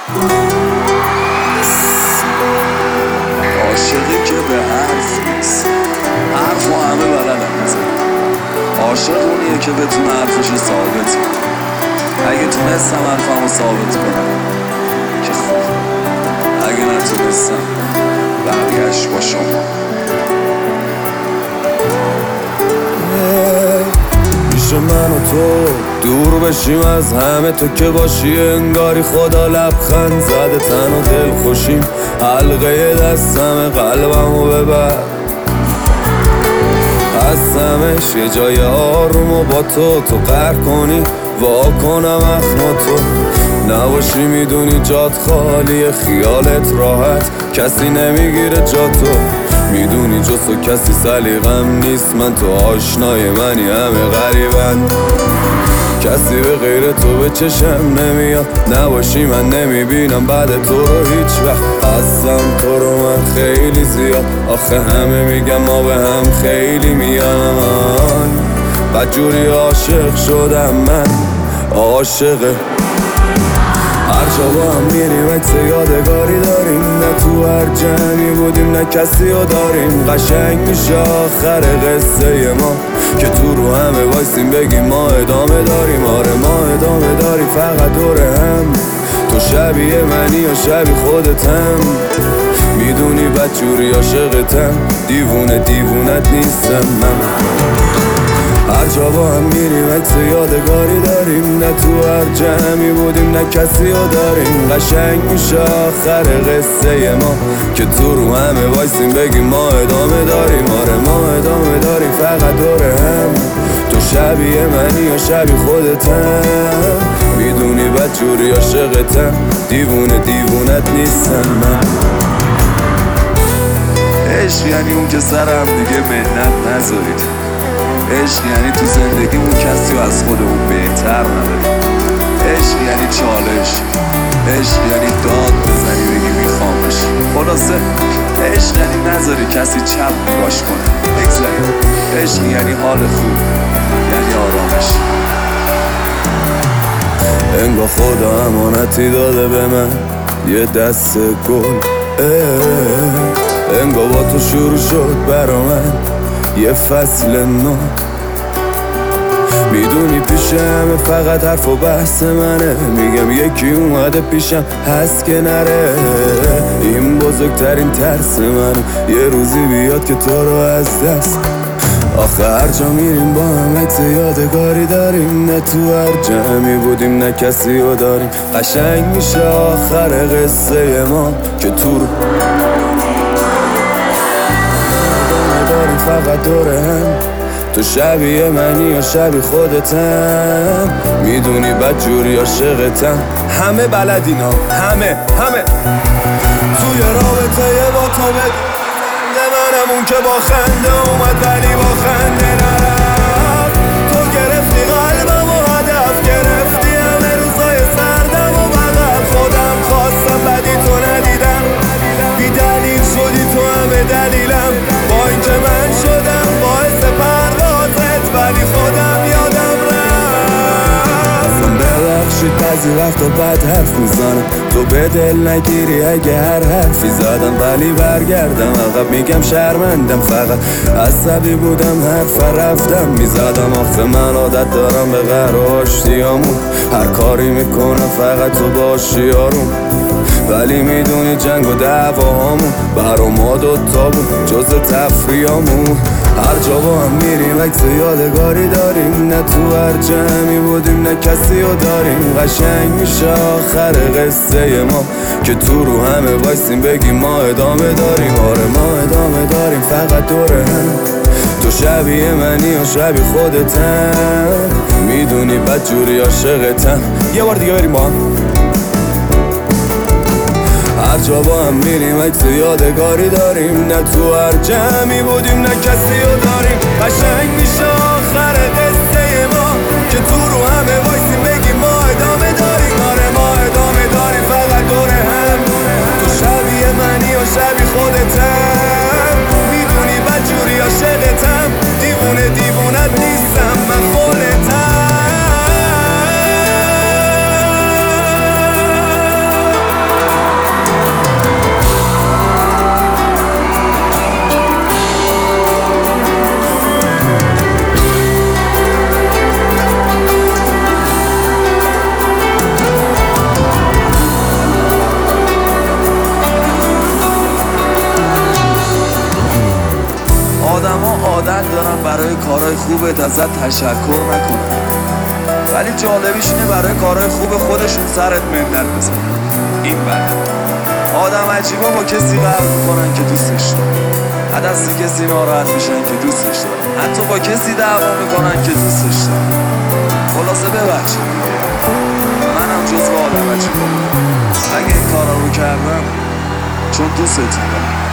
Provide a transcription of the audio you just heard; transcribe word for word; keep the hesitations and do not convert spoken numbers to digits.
عاشقی که به حرف نیست، حرف و همه بلدم میزن. عاشق اونیه که بتونه حرفشو ثابت کنه. اگه تونستم حرفمو ثابت کنم که خوب، اگه نتونستم برگشت با شما. میشه من و تو دور بشیم از همه، تو که باشی انگاری خدا لبخند زده. تن و دل خوشیم حلقه دستم، قلبمو ببر هستمش یه جای آروم و با تو تو قهر کنی وا کنم اخم تو نباشی. میدونی جات خالیه، خیالت راحت، کسی نمیگیره جا تو. میدونی جز تو کسی سلیقم نیست، من تو آشنای منی همه غریبن. کسی به غیر تو به چشم نمیاد، نباشی من نمیبینم بعد تو رو هیچ وقت. هستم تو رو من خیلی زیاد، آخه همه میگم ما به هم خیلی میان. بدجوری عاشق شدم من، عاشقه. هر جا با هم میریم عکس یادگاری داریم، نه تو هر جمعی بودیم نه کسی رو داریم. قشنگ میشه آخر قصه ما که تو رو همه وایسیم بگیم ما ادامه داریم. آره ما ادامه داریم فقط دور هم، تو شبیه منی یا شبیه خودتم. میدونی بدجوری عاشقتم، دیوونه دیوونت نیستم من. هر جا با هم میریم عکس یادگاری داریم، نه تو هر جمعی بودیم نه کسی رو داریم. قشنگ میشه آخر قصه ما که تو رو همه وایسیم بگیم ما ادامه داریم. آره ما ادامه داریم فقط دور هم، تو شبیه منی یا شبیه خودتم. میدونی بدجوری عاشقتم، دیوونه دیوونت نیستم من. عشق یعنی اون که سر هم دیگه منت نذارید. عشق یعنی تو زندگیمون کسی و از خودمون بهتر نداریم. عشق یعنی چالش، عشق یعنی داد بزنی بگی میخوامش. خلاصه عشق یعنی نذاری کسی چپ نگاش کنه، بگذاریم. عشق یعنی حال خوب، یعنی آرامش. انگار خدا امانتی داده به من یه دست گل، انگار با تو شروع شد برا من یه فصل نو. میدونی پیش همه فقط حرف و بحث منه، میگم یکی اومده پیشم هست که نره. این بزرگترین ترس منه یه روزی بیاد که تو رو از دست. آخه هر جا میریم با هم عکس یادگاری داریم، نه تو هر جمعی بودیم نه کسی رو داریم. قشنگ میشه آخر قصه ما که تو رو داریم فقط دور هم، تو شبیه منی یا شبیه خودتم. میدونی بدجوری عاشقتم، همه بلدینا همه همه. توی رابطه با تو بدون منم اون که با خنده اومد ولی با خنده نرفت. تو گرفتی قلبم و هدف گرفتی همه روزای سردم و بغل. خودم خواستم بدی تو ندیدم، بی دلیل شدی تو همه دلیلم. با اینکه من شدم باعث پروازت ولی خودم یادم رفت. ببخشید بعضی وقتا بد حرف میزنم، تو به دل نگیری اگه هر حرفی زدم. ولی برگردم عقب میگم شرمندم، فقط عصبی بودم حرف رفتم میزدم. آخه من عادت دارم به قهر و آشتیامون، هر کاری میکنم فقط تو باشی آروم. ولی میدونی جنگ و دعواهامون برا ما دوتا بود جز تفریامون. هر جا با هم میریم عکس یادگاری داریم، نه تو هر جمعی بودیم نه کسی رو داریم. قشنگ میشه آخر قصه ما که تو رو همه وایسیم بگیم ما ادامه داریم. آره ما ادامه داریم فقط دور هم، تو شبیه منی یا شبیه خودتم. میدونی بدجوری عاشقتم. یه بار دیگه بریم با هم. هر جا با هم میریم عکس یادگاری داریم، نه تو هر جمعی بودیم نه کسی رو داریم. قشنگ میشه آخر قصه ما که تو رو همه وایسیم بگیم ما ادامه داریم. آره ما ادامه داریم فقط دور هم، تو شبیه منی و شبیه خودتم. میدونی بدجوری عاشقتم، دیوونه دیوونت نیستم من خودتم. بهت ازت تشکر نکنن، ولی جالبیش اینه برای کارهای خوب خودشون سرت منت بزنن. این بده آدم عجیبا با کسی قهر میکنن که دوستش دارن، از دست کسی ناراحت میشن که دوستش دارن، حتی با کسی دعوا میکنن که دوستش دارن. خلاصه ببخشید منم جزو آدم عجیبا بودم، اگه این کارا رو کردم چون دوستتون دارم.